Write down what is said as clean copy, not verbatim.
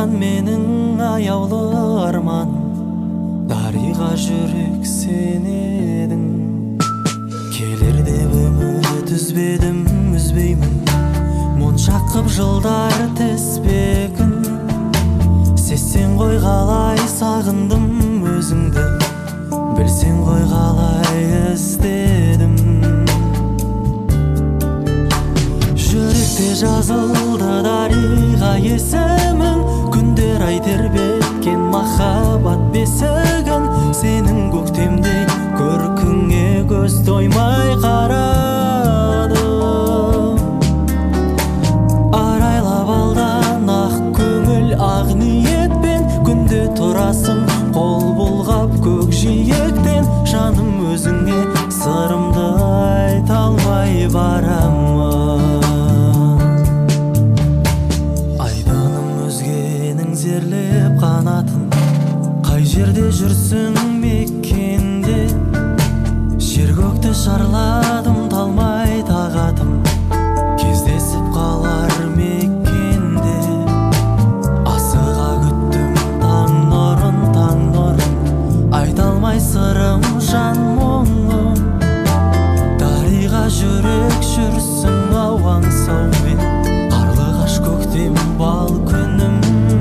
аңсаған менің аяулы арманым, дариға жүрек сен едің. Келер деп үміт үзбедім, үзбеймін, моншақ қып жылдар теспегін. Сесен ғой қалай сағындым өзіңді, білсең ғой қалай іздедім. Жүректе жазылды дариға есімің, күндер ай тербеткен махаббат бесігін. Сенің көктемдей көркіңе көз тоймай қарады. Арайлап алдан ақ көңіл ақ ниетпен, күнде тұрасың қол бұлғап көкжиектен. Жаным өзіңе сырымды айта алмай барамын. Айданым өзгенің зерлеп қанатын, қай жерде жүрсің мекенде. Жер көкті шарладым, талмай тағатым, кездесіп қалар мекенде. Асыға күттім таң нұрын, айта алмай сырым жан мұңым. Дариға жүрек жүрсің ауаң саумен, қарлығаш көктем бал күнім.